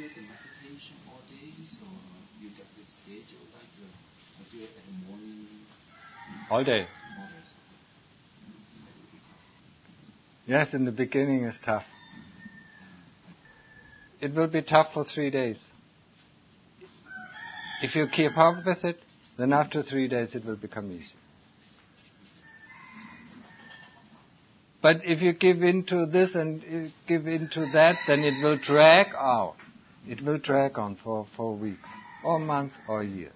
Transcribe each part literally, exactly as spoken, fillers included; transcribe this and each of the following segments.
it the meditation all days, or you get the schedule like uh, do it in the morning? All day. All days. Yes, in the beginning it's tough. It will be tough for three days. If you keep up with it, then after three days it will become easy. But if you give into this and give into that, then it will drag out. It will drag on for, for weeks, or months, or years.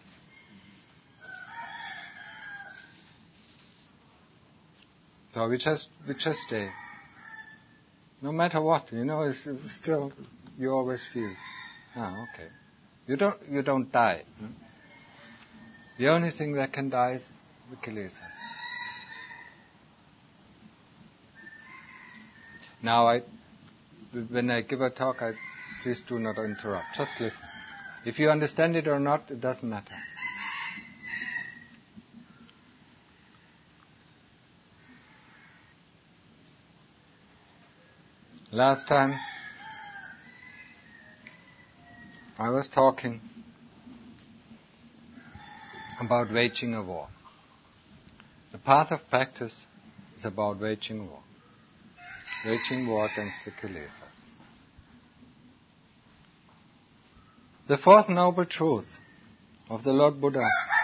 So we just we just stay. No matter what, you know, it's still you always feel, ah, okay. You don't you don't die. Hmm? The only thing that can die is the kilesas. Now, I, when I give a talk, I please do not interrupt. Just listen. If you understand it or not, it doesn't matter. Last time, I was talking about waging a war. The path of practice is about waging war. Waging war against the kilesas. The fourth noble truth of the Lord Buddha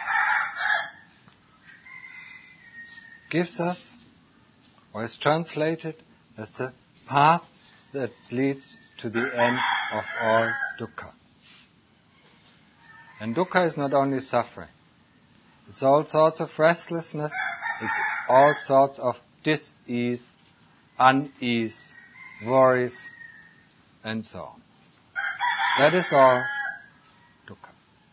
gives us, or is translated as the path that leads to the end of all dukkha. And dukkha is not only suffering. It's all sorts of restlessness, it's all sorts of dis-ease, unease, worries, and so on. That is all dukkha.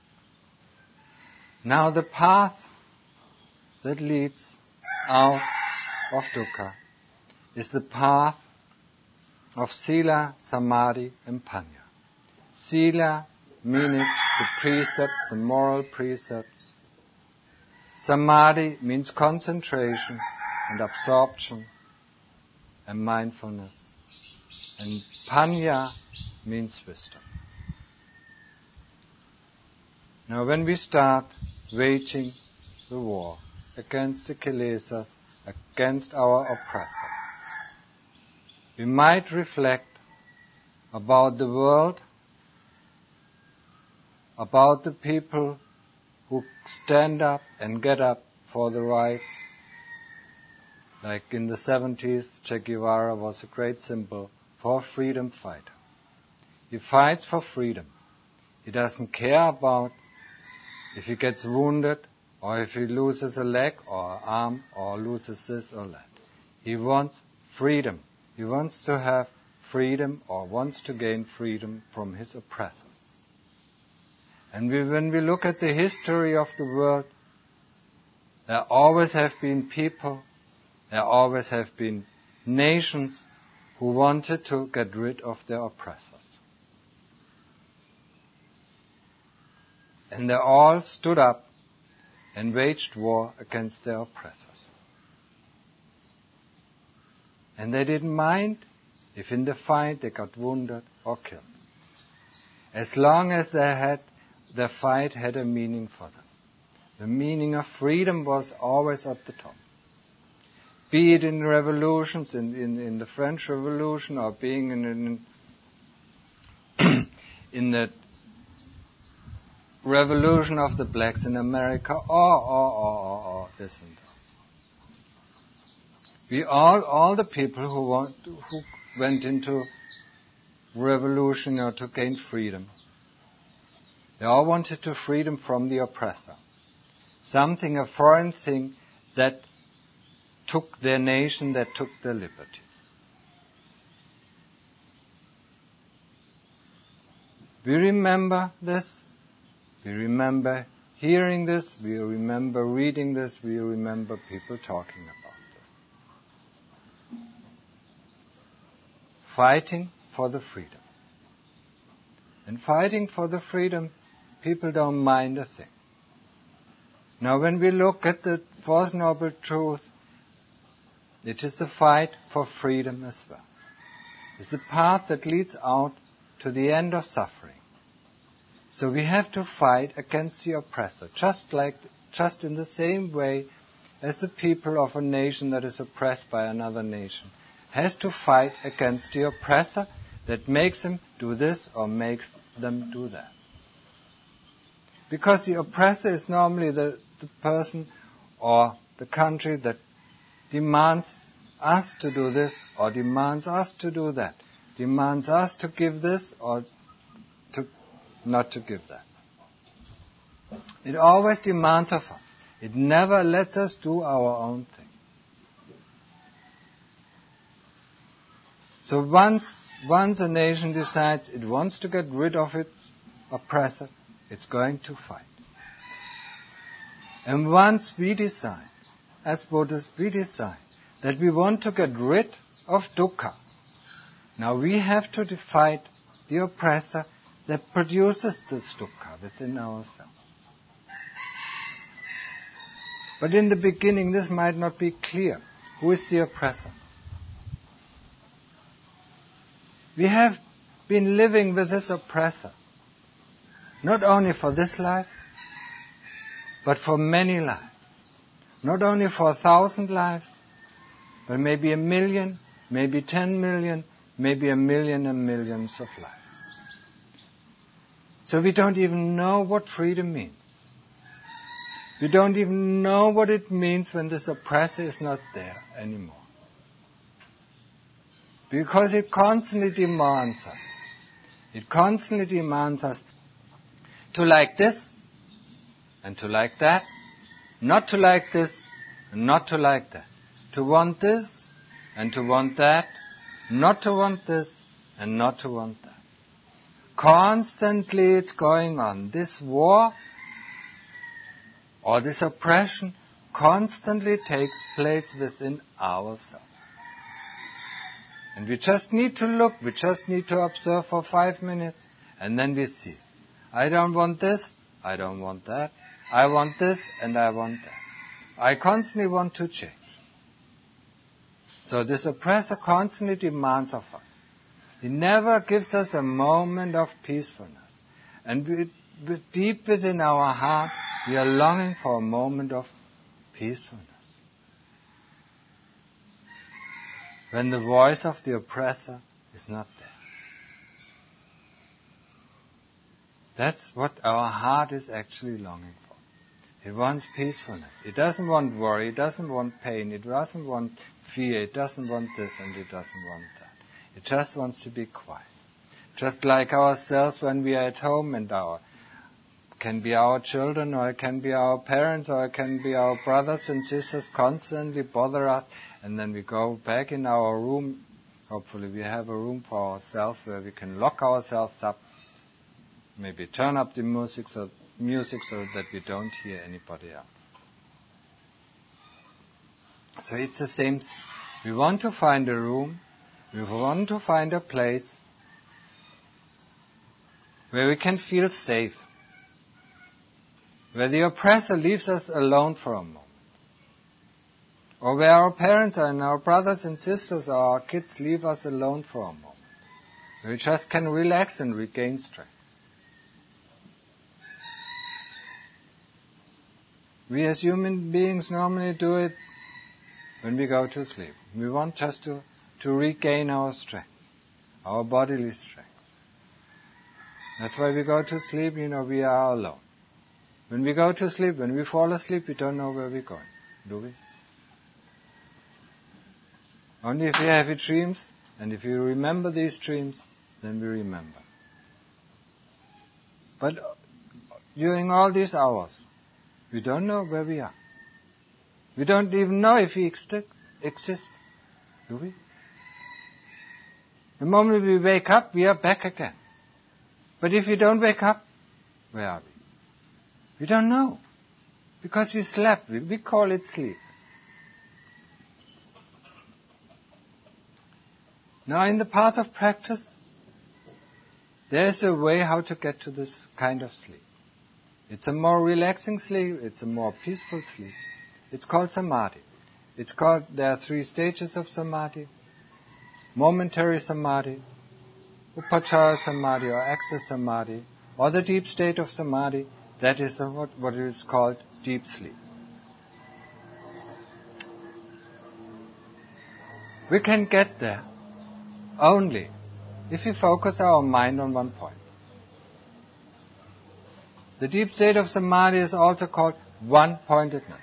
Now the path that leads out of dukkha is the path of sila, samadhi, and panya. Sila meaning the precepts, the moral precepts. Samadhi means concentration and absorption and mindfulness. And panya means wisdom. Now when we start waging the war against the kilesas, against our oppressor, we might reflect about the world, about the people who stand up and get up for the rights. Like in the seventies, Che Guevara was a great symbol for a freedom fighter. He fights for freedom. He doesn't care about if he gets wounded or if he loses a leg or an arm or loses this or that. He wants freedom. He wants to have freedom or wants to gain freedom from his oppressor. And we, when we look at the history of the world, there always have been people, there always have been nations who wanted to get rid of their oppressors. And they all stood up and waged war against their oppressors. And they didn't mind if in the fight they got wounded or killed. As long as they had, the fight had a meaning for them. The meaning of freedom was always at the top. Be it in revolutions, in, in, in the French Revolution, or being in, in, in the revolution of the blacks in America, or, or, or, or, or this and that. We all, all the people who want, who went into revolution or to gain freedom, they all wanted to freedom from the oppressor. Something, a foreign thing that took their nation, that took their liberty. We remember this. We remember hearing this. We remember reading this. We remember people talking about this. Fighting for the freedom. And fighting for the freedom, people don't mind a thing. Now when we look at the Fourth Noble Truth, it is the fight for freedom as well. It's the path that leads out to the end of suffering. So we have to fight against the oppressor, just like, just in the same way as the people of a nation that is oppressed by another nation has to fight against the oppressor that makes them do this or makes them do that. Because the oppressor is normally the, the person or the country that demands us to do this or demands us to do that, demands us to give this or to not to give that. It always demands of us. It never lets us do our own thing. So once, once a nation decides it wants to get rid of its oppressor, it's going to fight. And once we decide, as Buddhists, we decide that we want to get rid of dukkha, now we have to fight the oppressor that produces this dukkha within ourselves. But in the beginning, this might not be clear. Who is the oppressor? We have been living with this oppressor, not only for this life, but for many lives. Not only for a thousand lives, but maybe a million, maybe ten million, maybe a million and millions of lives. So we don't even know what freedom means. We don't even know what it means when this oppressor is not there anymore. Because it constantly demands us. It constantly demands us to like this and to like that, not to like this and not to like that, to want this and to want that, not to want this and not to want that. Constantly it's going on. This war or this oppression constantly takes place within ourselves. And we just need to look, we just need to observe for five minutes, and then we see. I don't want this, I don't want that. I want this, and I want that. I constantly want to change. So this oppressor constantly demands of us. He never gives us a moment of peacefulness. And we, deep within our heart, we are longing for a moment of peacefulness. When the voice of the oppressor is not there. That's what our heart is actually longing for. It wants peacefulness. It doesn't want worry. It doesn't want pain. It doesn't want fear. It doesn't want this and it doesn't want that. It just wants to be quiet. Just like ourselves when we are at home, and our can be our children, or it can be our parents, or it can be our brothers and sisters constantly bother us, and then we go back in our room. Hopefully we have a room for ourselves where we can lock ourselves up, maybe turn up the music so, music so that we don't hear anybody else. So it's the same. We want to find a room, we want to find a place where we can feel safe, where the oppressor leaves us alone for a moment, or where our parents and our brothers and sisters or our kids leave us alone for a moment, where we just can relax and regain strength. We as human beings normally do it when we go to sleep. We want just to, to regain our strength, our bodily strength. That's why we go to sleep, you know, we are alone. When we go to sleep, when we fall asleep, we don't know where we're going, do we? Only if we have dreams, and if we remember these dreams, then we remember. But during all these hours, we don't know where we are. We don't even know if we exist, do we? The moment we wake up, we are back again. But if we don't wake up, where are we? We don't know. Because we slept. We, we call it sleep. Now in the path of practice, there is a way how to get to this kind of sleep. It's a more relaxing sleep. It's a more peaceful sleep. It's called samadhi. It's called, there are three stages of samadhi. Momentary samadhi, upachara samadhi or access samadhi, or the deep state of samadhi, that is what, what is called deep sleep. We can get there only if we focus our mind on one point. The deep state of samadhi is also called one-pointedness.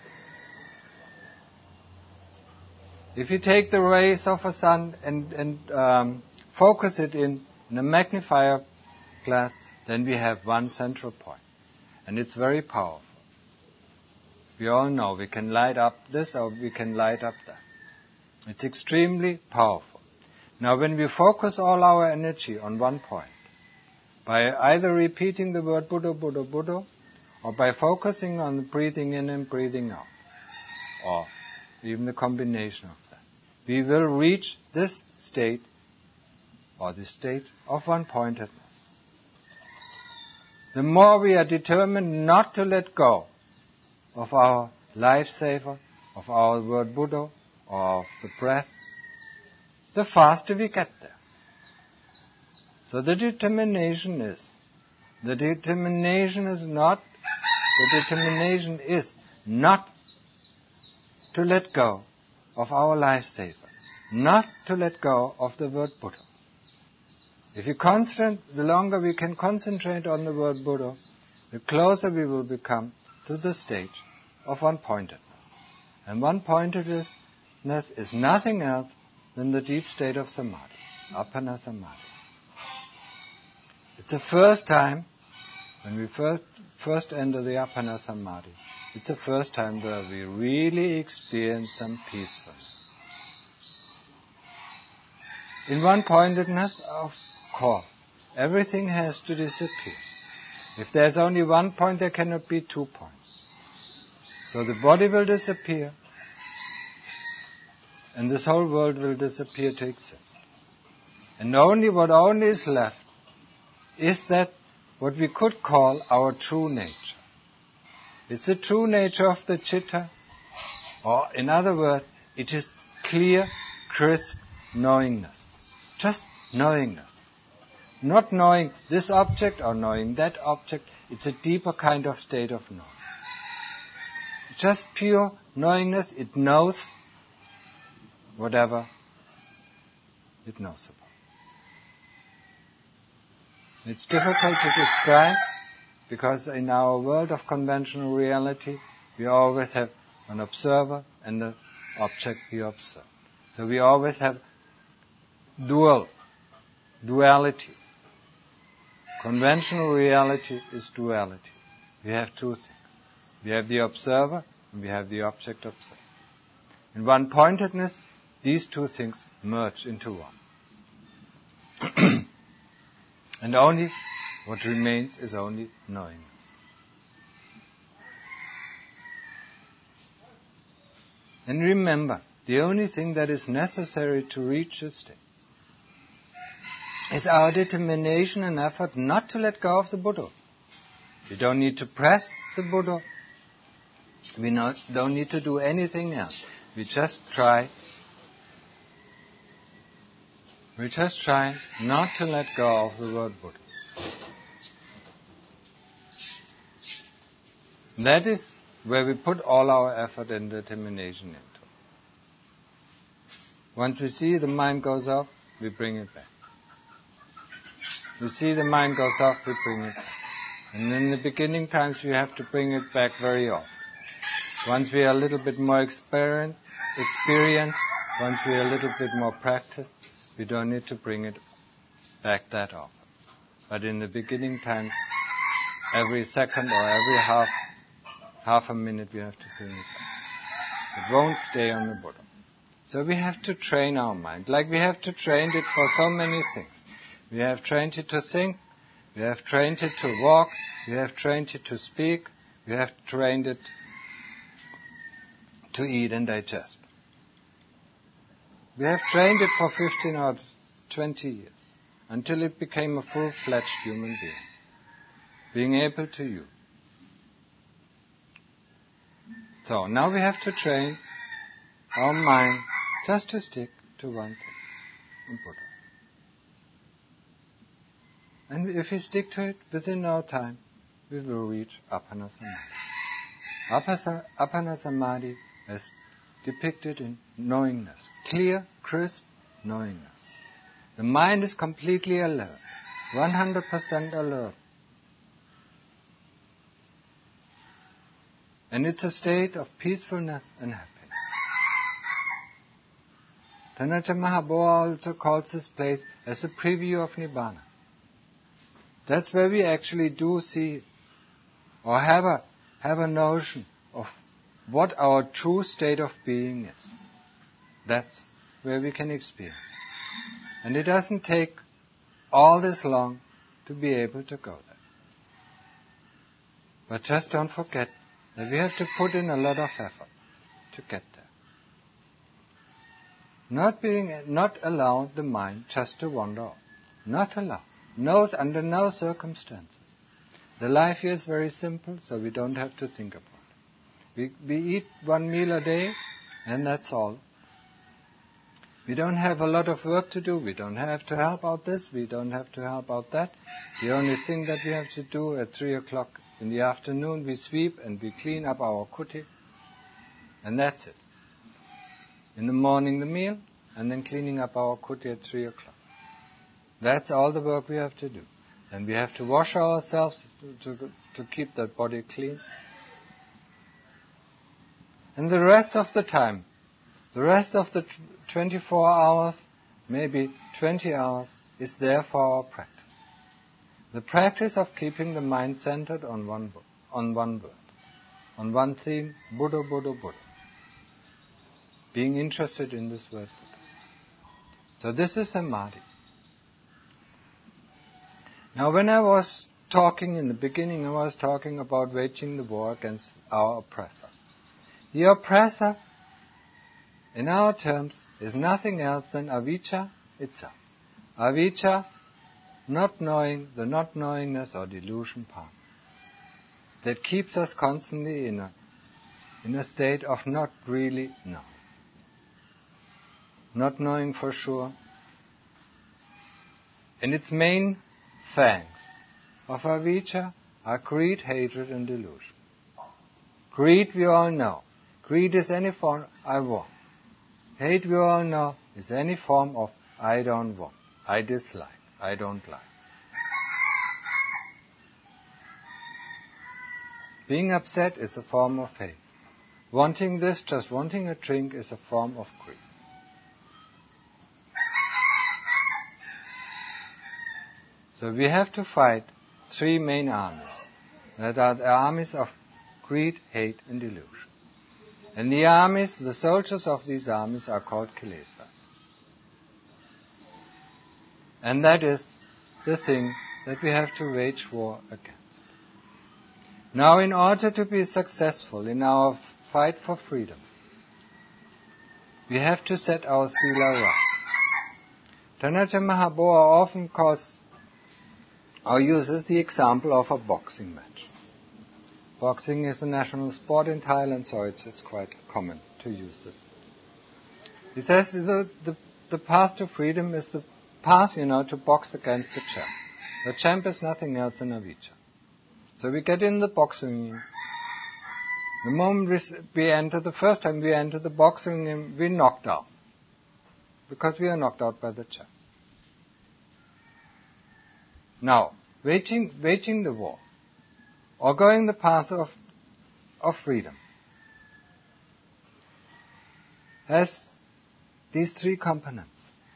If you take the rays of a sun and, and um, focus it in, in a magnifier glass, then we have one central point. And it's very powerful. We all know we can light up this or we can light up that. It's extremely powerful. Now when we focus all our energy on one point, by either repeating the word Buddha, Buddha, Buddha, or by focusing on breathing in and breathing out, or even the combination of that, we will reach this state, or the state of one-pointedness. The more we are determined not to let go of our lifesaver, of our word Buddha, or of the breath, the faster we get there. So the determination is, the determination is not, the determination is not to let go of our lifesaver, not to let go of the word Buddha. If you concentrate, the longer we can concentrate on the word Buddha, the closer we will become to the stage of one-pointedness. And one-pointedness is nothing else than the deep state of samadhi, appana samadhi. It's the first time, when we first, first enter the appana samadhi, it's the first time where we really experience some peacefulness. In one-pointedness, of course, everything has to disappear. If there's only one point, there cannot be two points. So the body will disappear, and this whole world will disappear to exist. And only what only is left is that what we could call our true nature. It's the true nature of the citta, or in other words, it is clear, crisp knowingness. Just knowingness. Not knowing this object or knowing that object, it's a deeper kind of state of knowing. Just pure knowingness, it knows whatever it knows about. It's difficult to describe because in our world of conventional reality, we always have an observer and an object we observe. So we always have dual, duality. Conventional reality is duality. We have two things. We have the observer and we have the object observed. In one-pointedness, these two things merge into one. And only what remains is only knowing. And remember, the only thing that is necessary to reach this state is our determination and effort not to let go of the Buddha. We don't need to press the Buddha. We not, don't need to do anything else. We just try We just try not to let go of the word Buddha. That is where we put all our effort and determination into. Once we see the mind goes off, we bring it back. We see the mind goes off, we bring it back. And in the beginning times, we have to bring it back very often. Once we are a little bit more experienced, experienced, once we are a little bit more practiced, we don't need to bring it back that often. But in the beginning times, every second or every half half a minute we have to bring it back. It won't stay on the Buddha. So we have to train our mind, like we have to train it for so many things. We have trained it to think, we have trained it to walk, we have trained it to speak, we have trained it to eat and digest. We have trained it for fifteen or twenty years, until it became a full-fledged human being, being able to use. So now we have to train our mind just to stick to one thing, in Buddha. And if we stick to it, within no time, we will reach Appana Samadhi. Appana Samadhi is depicted in knowingness, clear, crisp knowingness. The mind is completely alert, one hundred percent alert. And it's a state of peacefulness and happiness. Dhanarja Mahaboa also calls this place as a preview of Nibbana. That's where we actually do see or have a, have a notion of what our true state of being is. That's where we can experience. And it doesn't take all this long to be able to go there. But just don't forget that we have to put in a lot of effort to get there. Not being, not allow the mind just to wander off. Not allow. No, under no circumstances. The life here is very simple, so we don't have to think about it. We, we eat one meal a day, and that's all. We don't have a lot of work to do. We don't have to help out this. We don't have to help out that. The only thing that we have to do at three o'clock in the afternoon, we sweep and we clean up our kuti, and that's it. In the morning, the meal, and then cleaning up our kuti at three o'clock. That's all the work we have to do. And we have to wash ourselves to, to, to keep that body clean. And the rest of the time, the rest of the twenty-four hours, maybe twenty hours, is there for our practice. The practice of keeping the mind centered on one on one word, on one theme, Buddha, Buddha, Buddha. Being interested in this word Buddha. So this is Samadhi. Now when I was talking in the beginning, I was talking about waging the war against our oppressor. The oppressor, in our terms, is nothing else than avijja itself. Avijja, not knowing, the not knowingness or delusion part, that keeps us constantly in a, in a state of not really knowing. Not knowing for sure. And its main fangs of avijja are greed, hatred, and delusion. Greed, we all know. Greed is any form I want. Hate, we all know, is any form of I don't want, I dislike, I don't like. Being upset is a form of hate. Wanting this, just wanting a drink, is a form of greed. So we have to fight three main armies. That are the armies of greed, hate, and delusion. And the armies, the soldiers of these armies are called kilesas. And that is the thing that we have to wage war against. Now, in order to be successful in our fight for freedom, we have to set our sila right. Dhanarja Mahaboa often calls or uses the example of a boxing match. Boxing is a national sport in Thailand, so it's, it's quite common to use this. He says the, the, the path to freedom is the path, you know, to box against the champ. The champ is nothing else than avijja. So we get in the boxing ring. The moment we enter, the first time we enter the boxing ring, we're knocked out. Because we are knocked out by the champ. Now, waging, waging the war, or going the path of, of freedom, has these three components,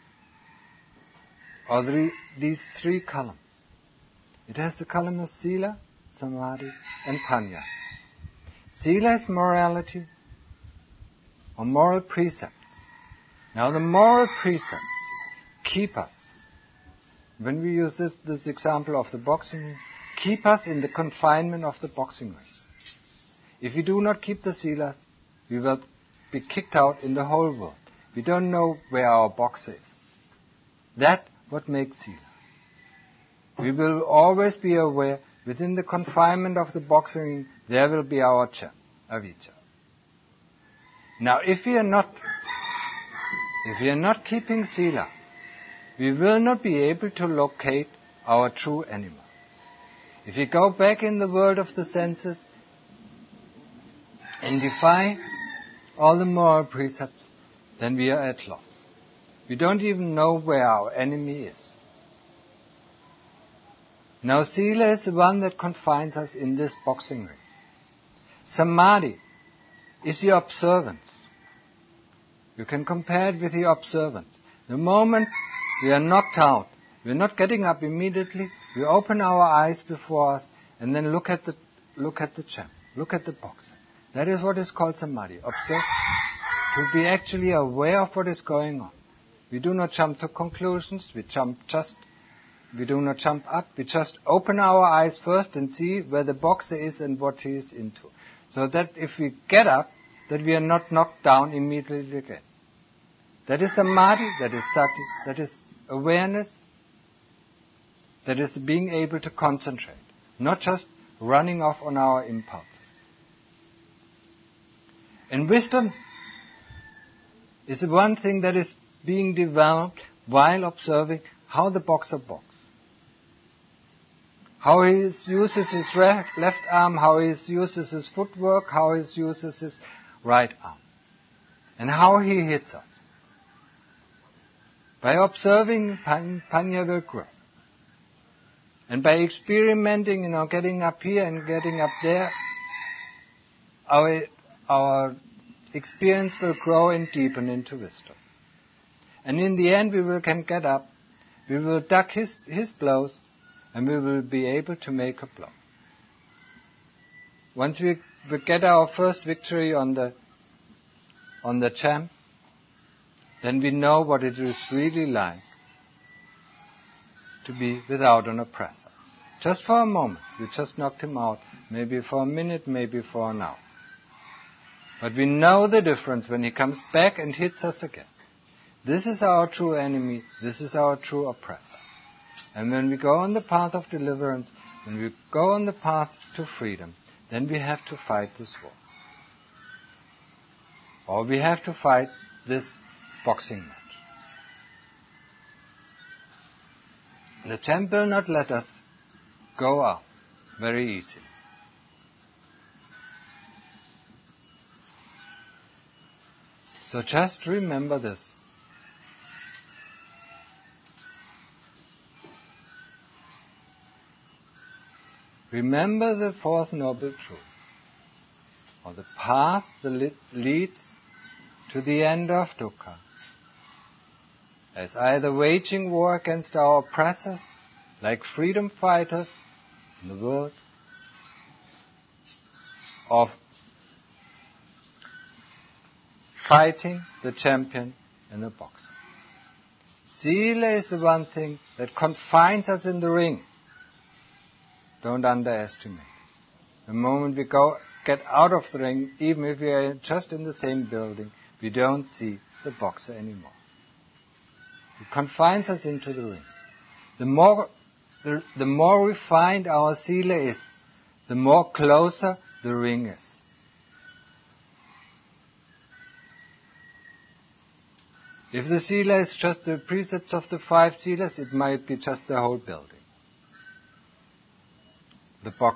or three, these three columns. It has the column of sila, samadhi, and panya. Sila is morality, or moral precepts. Now the moral precepts keep us, when we use this, this example of the boxing ring, keep us in the confinement of the boxing ring. If we do not keep the silas, we will be kicked out in the whole world. We don't know where our box is. That's what makes sila. We will always be aware, within the confinement of the boxing ring, there will be our champ, avijja. Now, if we are not, if we are not keeping sila, we will not be able to locate our true animal. If we go back in the world of the senses and defy all the moral precepts, then we are at loss. We don't even know where our enemy is. Now, Sila is the one that confines us in this boxing ring. Samadhi is the observance. You can compare it with the observance. The moment we are knocked out, we're not getting up immediately. We open our eyes before us and then look at the look at the champ, look at the boxer. That is what is called samadhi. Observe, to be actually aware of what is going on. We do not jump to conclusions. We jump just. We do not jump up. We just open our eyes first and see where the boxer is and what he is into. So that if we get up, that we are not knocked down immediately again. That is samadhi. That is sati. That is awareness. That is being able to concentrate, not just running off on our impulse. And wisdom is the one thing that is being developed while observing how the boxer boxes. How he uses his left arm, how he uses his footwork, how he uses his right arm. And how he hits us. By observing, Panya will grow. And by experimenting, you know, getting up here and getting up there, our, our experience will grow and deepen into wisdom. And in the end, we will can get up, we will duck his, his blows, and we will be able to make a blow. Once we, we get our first victory on the on the champ, then we know what it is really like to be without an oppressor. Just for a moment, we just knocked him out, maybe for a minute, maybe for an hour. But we know the difference when he comes back and hits us again. This is our true enemy, this is our true oppressor. And when we go on the path of deliverance, when we go on the path to freedom, then we have to fight this war. Or we have to fight this boxing match. The champ will not let us go out very easily. So just remember this. Remember the fourth noble truth, or the path that leads to the end of dukkha, as either waging war against our oppressors, like freedom fighters in the world, or fighting the champion in the boxer. Sila is the one thing that confines us in the ring. Don't underestimate it. The moment we go get out of the ring, even if we are just in the same building, we don't see the boxer anymore. It confines us into the ring. The more, the, the more refined our sila is, the more closer the ring is. If the sila is just the precepts of the five silas, it might be just the whole building. The, bo-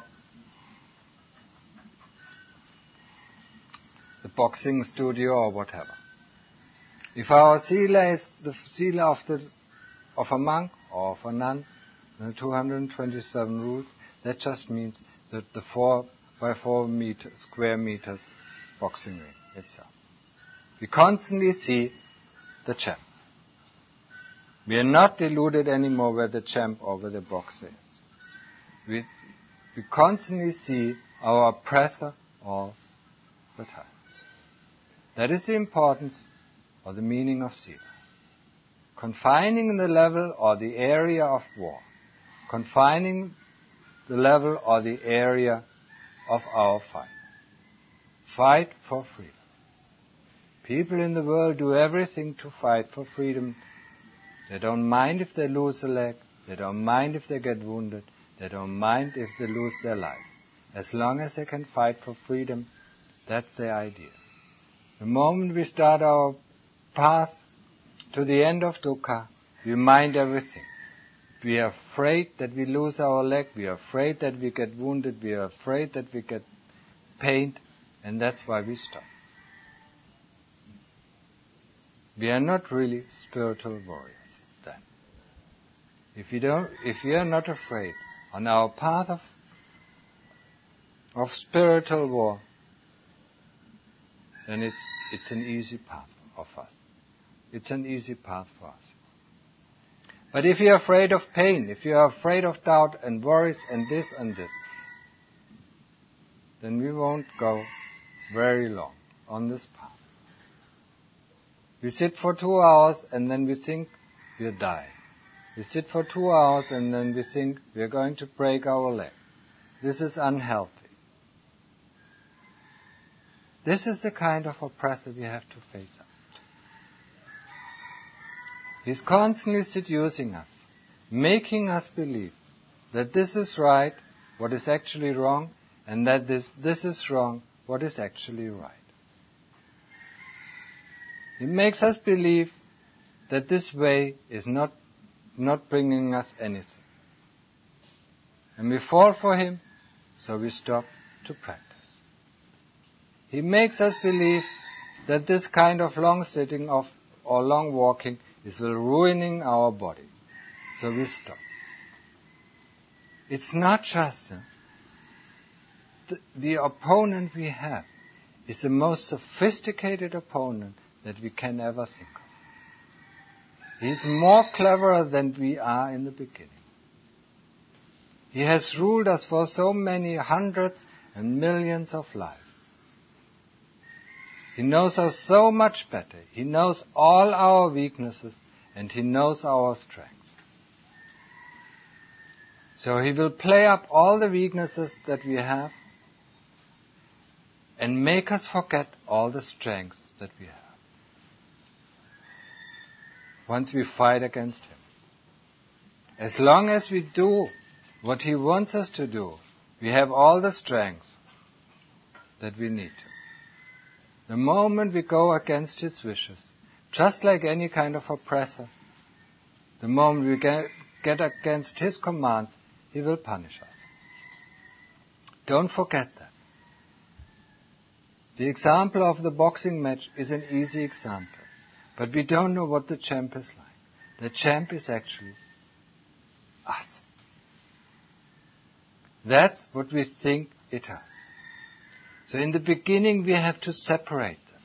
the boxing studio or whatever. If our sila is the sila of, the, of a monk or of a nun, the two hundred twenty-seven rules, that just means that the four by four meter, square meters boxing ring itself. We constantly see the champ. We are not deluded anymore where the champ or where the boxer is. We We constantly see our oppressor all the time. That is the importance or the meaning of sila. Confining the level or the area of war. Confining the level or the area of our fight. Fight for freedom. People in the world do everything to fight for freedom. They don't mind if they lose a leg. They don't mind if they get wounded. They don't mind if they lose their life. As long as they can fight for freedom, that's their idea. The moment we start our path to the end of dukkha, we mind everything. We are afraid that we lose our leg, we are afraid that we get wounded, we are afraid that we get pain, and that's why we stop. We are not really spiritual warriors then. If we don't, if we are not afraid on our path of, of spiritual war, then it's, it's an easy path of us. It's an easy path for us. But if you're afraid of pain, if you're afraid of doubt and worries and this and this, then we won't go very long on this path. We sit for two hours and then we think we'll die. We sit for two hours and then we think we're going to break our leg. This is unhealthy. This is the kind of oppressor we have to face up. He's constantly seducing us, making us believe that this is right, what is actually wrong, and that this, this is wrong, what is actually right. He makes us believe that this way is not, not bringing us anything. And we fall for him, so we stop to practice. He makes us believe that this kind of long sitting of, or long walking is ruining our body, so we stop. It's not just uh, the, the opponent we have is the most sophisticated opponent that we can ever think of. He's more cleverer than we are in the beginning. He has ruled us for so many hundreds and millions of lives. He knows us so much better. He knows all our weaknesses and he knows our strengths. So he will play up all the weaknesses that we have and make us forget all the strengths that we have. Once we fight against him. As long as we do what he wants us to do, we have all the strengths that we need to. The moment we go against his wishes, just like any kind of oppressor, the moment we get, get against his commands, he will punish us. Don't forget that. The example of the boxing match is an easy example, but we don't know what the champ is like. The champ is actually us. That's what we think it is. So in the beginning we have to separate this.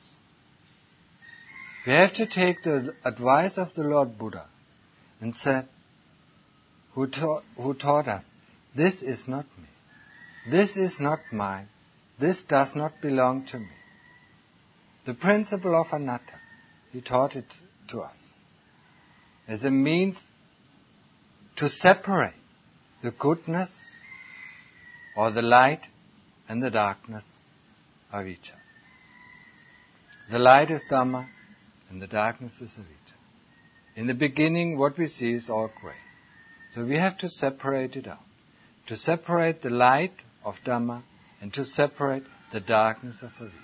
We have to take the advice of the Lord Buddha and say, who taught, who taught us, this is not me. This is not mine. This does not belong to me. The principle of anatta, he taught it to us as a means to separate the goodness or the light and the darkness of each other. The light is Dhamma and the darkness is avijja. In the beginning, what we see is all grey. So we have to separate it out. To separate the light of Dhamma and to separate the darkness of avijja.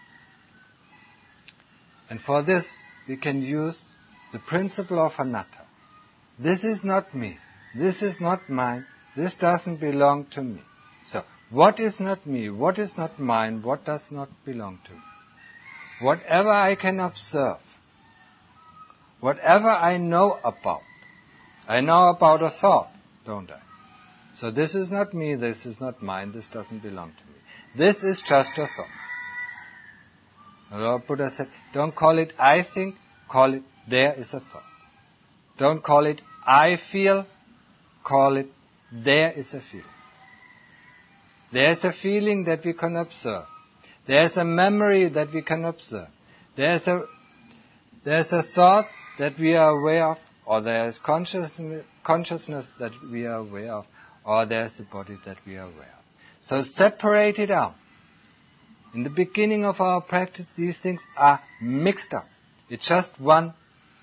And for this, we can use the principle of anatta. This is not me. This is not mine. This doesn't belong to me. So, what is not me? What is not mine? What does not belong to me? Whatever I can observe, whatever I know about, I know about a thought, don't I? So this is not me, this is not mine, this doesn't belong to me. This is just a thought. The Lord Buddha said, don't call it I think, call it there is a thought. Don't call it I feel, call it there is a feeling. There's a feeling that we can observe. There's a memory that we can observe. There's a, there's a thought that we are aware of, or there's consciousness, consciousness that we are aware of, or there's the body that we are aware of. So separate it out. In the beginning of our practice, these things are mixed up. It's just one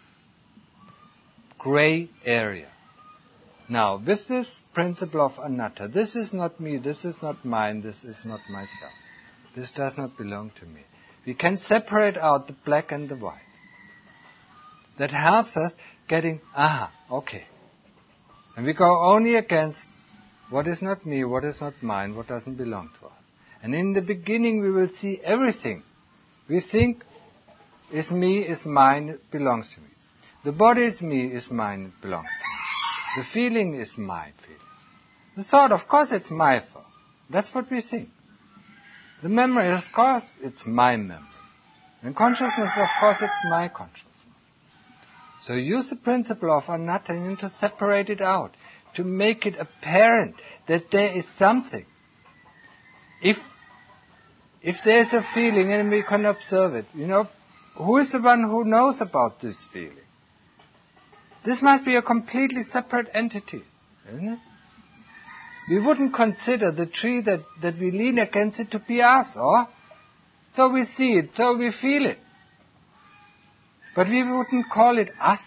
gray area. Now, with this principle of anatta, this is not me, this is not mine, this is not myself. This does not belong to me. We can separate out the black and the white. That helps us getting, aha, okay. And we go only against what is not me, what is not mine, what doesn't belong to us. And in the beginning we will see everything we think is me, is mine, it belongs to me. The body is me, is mine, it belongs to me. The feeling is my feeling. The thought, of course, it's my thought. That's what we think. The memory, of course, it's my memory. And consciousness, of course, it's my consciousness. So use the principle of anatta to separate it out, to make it apparent that there is something. If if there is a feeling and we can observe it, you know, who is the one who knows about this feeling? This must be a completely separate entity, isn't it? We wouldn't consider the tree that, that we lean against it to be us, or so we see it, so we feel it. But we wouldn't call it us.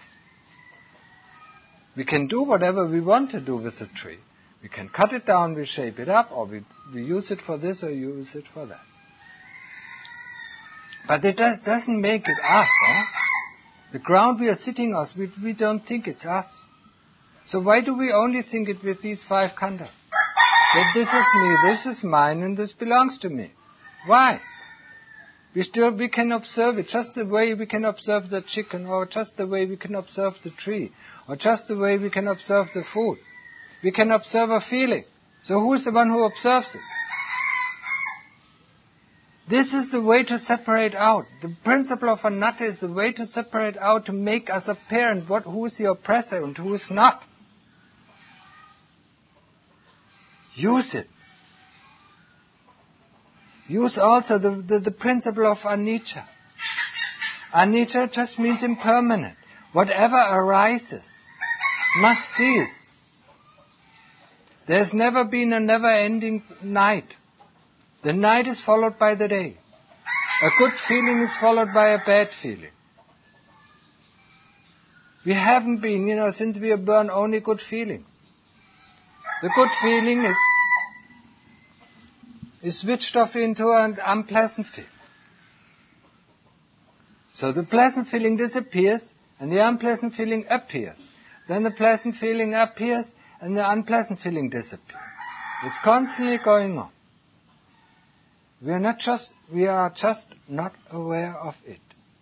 We can do whatever we want to do with the tree. We can cut it down, we shape it up, or we, we use it for this or use it for that. But it does, doesn't make it us. Huh? The ground we are sitting on, we, we don't think it's us. So why do we only think it with these five khandhas? That this is me, this is mine, and this belongs to me. Why? We still, we can observe it just the way we can observe the chicken, or just the way we can observe the tree, or just the way we can observe the food. We can observe a feeling. So who is the one who observes it? This is the way to separate out. The principle of anatta is the way to separate out, to make us apparent what, who is the oppressor and who is not. Use it. Use also the, the, the principle of anicca. Anicca just means impermanent. Whatever arises must cease. There's never been a never-ending night. The night is followed by the day. A good feeling is followed by a bad feeling. We haven't been, you know, since we are born, only good feelings. The good feeling is is switched off into an unpleasant feeling. So the pleasant feeling disappears and the unpleasant feeling appears. Then the pleasant feeling appears and the unpleasant feeling disappears. It's constantly going on. We are not just, we are just not aware of it.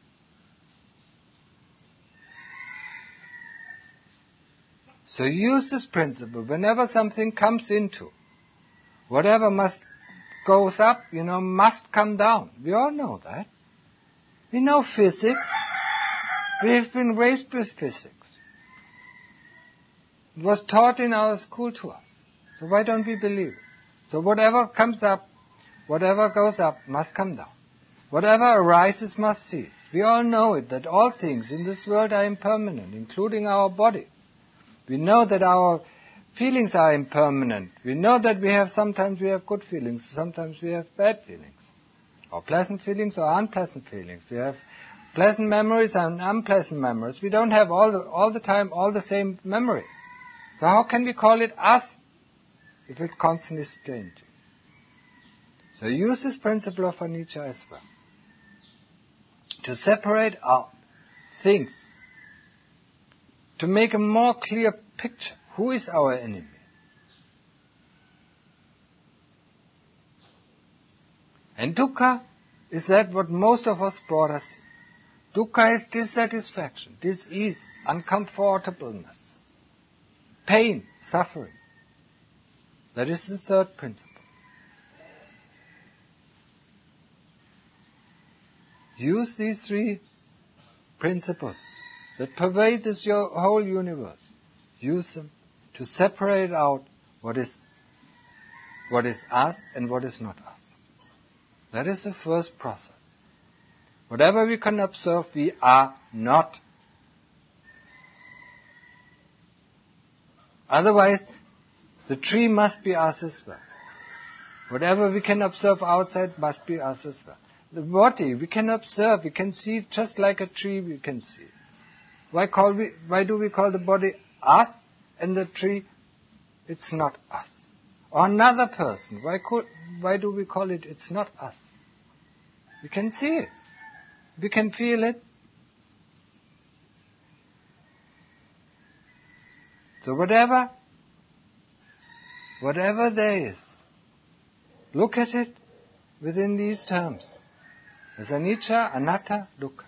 So use this principle. Whenever something comes into, whatever must goes up, you know, must come down. We all know that. We know physics. We have been raised with physics. It was taught in our school to us. So why don't we believe it? So whatever comes up, whatever goes up must come down. Whatever arises must cease. We all know it, that all things in this world are impermanent, including our body. We know that our feelings are impermanent. We know that we have, sometimes we have good feelings, sometimes we have bad feelings. Or pleasant feelings or unpleasant feelings. We have pleasant memories and unpleasant memories. We don't have all the, all the time all the same memory. So how can we call it us if it's constantly changing? So use this principle of anicca as well. To separate out things. To make a more clear picture. Who is our enemy? And dukkha is that what most of us brought us in. Dukkha is dissatisfaction, dis-ease, uncomfortableness, pain, suffering. That is the third principle. Use these three principles that pervade this your whole universe. Use them to separate out what is what is us and what is not us. That is the first process. Whatever we can observe, we are not. Otherwise, the tree must be us as well. Whatever we can observe outside must be us as well. The body, we can observe, we can see it just like a tree we can see. Why call we? Why do we call the body us and the tree? It's not us. Or another person. Why could? Why do we call it? It's not us. We can see it. We can feel it. So whatever whatever there is, look at it within these terms. As anicca, anatta, dukkha.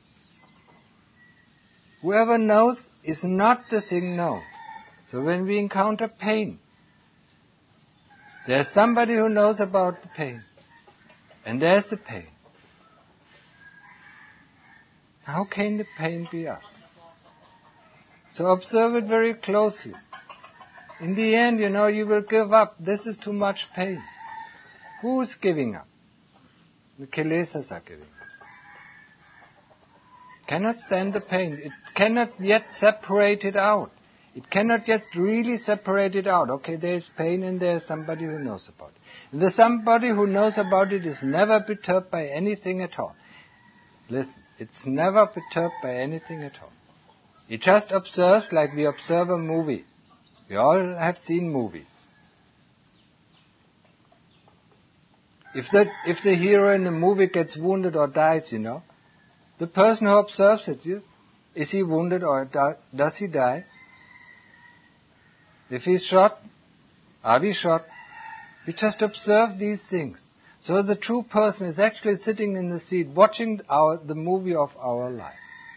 Whoever knows is not the thing known. So when we encounter pain, there's somebody who knows about the pain. And there's the pain. How can the pain be us? So observe it very closely. In the end, you know, you will give up. This is too much pain. Who's giving up? The kilesas are giving up. Cannot stand the pain. It cannot yet separate it out. It cannot yet really separate it out. Okay, there is pain and there is somebody who knows about it. And the somebody who knows about it is never perturbed by anything at all. Listen, it's never perturbed by anything at all. It just observes like we observe a movie. We all have seen movies. If the, if the hero in the movie gets wounded or dies, you know, the person who observes it, you, is he wounded or do, does he die? If he's shot, are we shot? We just observe these things. So the true person is actually sitting in the seat watching our, the movie of our life.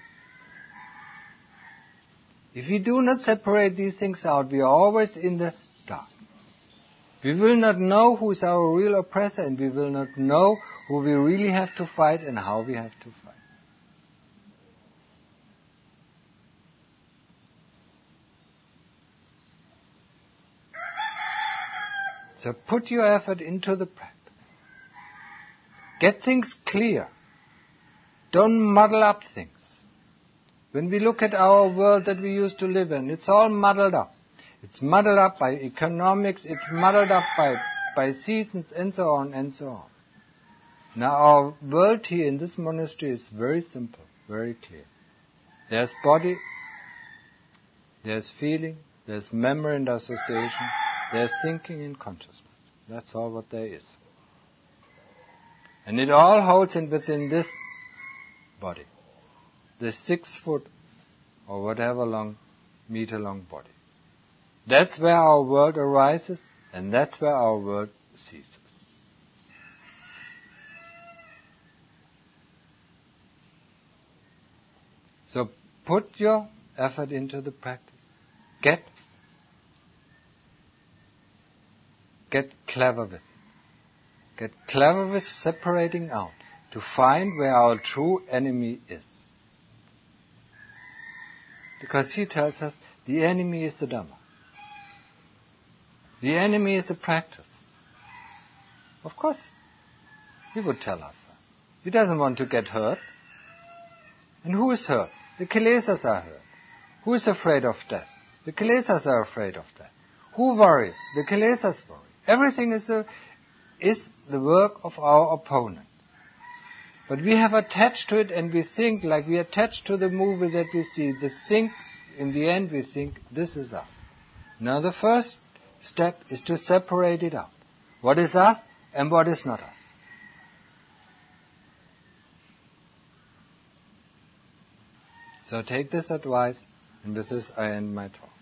If we do not separate these things out, we are always in the dark. We will not know who is our real oppressor, and we will not know who we really have to fight and how we have to fight. So put your effort into the practice. Get things clear. Don't muddle up things. When we look at our world that we used to live in, it's all muddled up. It's muddled up by economics, it's muddled up by, by seasons, and so on and so on. Now our world here in this monastery is very simple, very clear. There's body, there's feeling, there's memory and association, there's thinking and consciousness. That's all what there is. And it all holds in within this body. This six foot or whatever long, meter long body. That's where our world arises, and that's where our world ceases. So put your effort into the practice. Get, get clever with it. Get clever with separating out to find where our true enemy is. Because he tells us the enemy is the Dhamma. The enemy is the practice. Of course, he would tell us that. He doesn't want to get hurt. And who is hurt? The kilesas are hurt. Who is afraid of death? The kilesas are afraid of death. Who worries? The kilesas worry. Everything is, a, is the work of our opponent. But we have attached to it and we think like we attach to the movie that we see. The think, in the end we think, this is us. Now the first step is to separate it out. What is us and what is not us. So take this advice, and with this I end my talk.